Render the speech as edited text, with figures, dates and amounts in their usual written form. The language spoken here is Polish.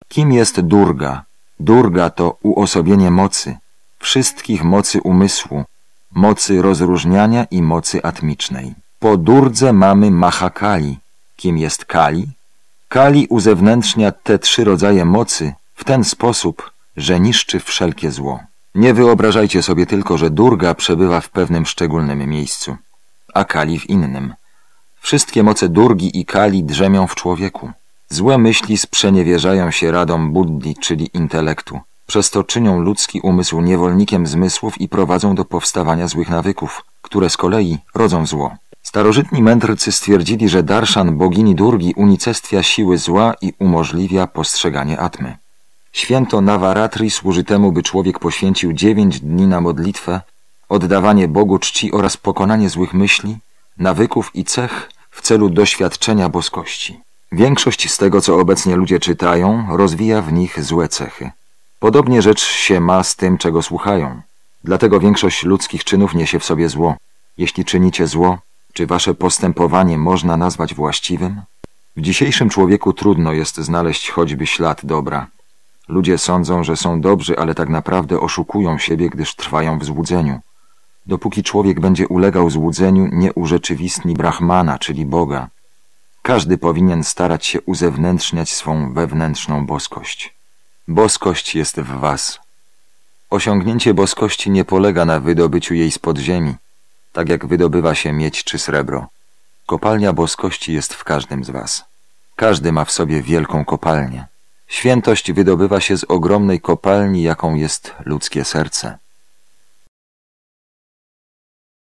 Kim jest Durga? Durga to uosobienie mocy, wszystkich mocy umysłu, mocy rozróżniania i mocy atmicznej. Po Durdze mamy Mahakali. Kim jest Kali? Kali uzewnętrznia te 3 rodzaje mocy w ten sposób, że niszczy wszelkie zło. Nie wyobrażajcie sobie tylko, że Durga przebywa w pewnym szczególnym miejscu, a Kali w innym. Wszystkie moce Durgi i Kali drzemią w człowieku. Złe myśli sprzeniewierzają się radom buddhi, czyli intelektu. Przez to czynią ludzki umysł niewolnikiem zmysłów i prowadzą do powstawania złych nawyków, które z kolei rodzą zło. Starożytni mędrcy stwierdzili, że darshan bogini Durgi unicestwia siły zła i umożliwia postrzeganie atmy. Święto Navaratri służy temu, by człowiek poświęcił 9 dni na modlitwę, oddawanie Bogu czci oraz pokonanie złych myśli, nawyków i cech w celu doświadczenia boskości. Większość z tego, co obecnie ludzie czytają, rozwija w nich złe cechy. Podobnie rzecz się ma z tym, czego słuchają. Dlatego większość ludzkich czynów niesie w sobie zło. Jeśli czynicie zło, czy wasze postępowanie można nazwać właściwym? W dzisiejszym człowieku trudno jest znaleźć choćby ślad dobra. Ludzie sądzą, że są dobrzy, ale tak naprawdę oszukują siebie, gdyż trwają w złudzeniu. Dopóki człowiek będzie ulegał złudzeniu, nie urzeczywistni Brahmana, czyli Boga. Każdy powinien starać się uzewnętrzniać swą wewnętrzną boskość. Boskość jest w was. Osiągnięcie boskości nie polega na wydobyciu jej z podziemi, tak jak wydobywa się miedź czy srebro. Kopalnia boskości jest w każdym z was. Każdy ma w sobie wielką kopalnię. Świętość wydobywa się z ogromnej kopalni, jaką jest ludzkie serce.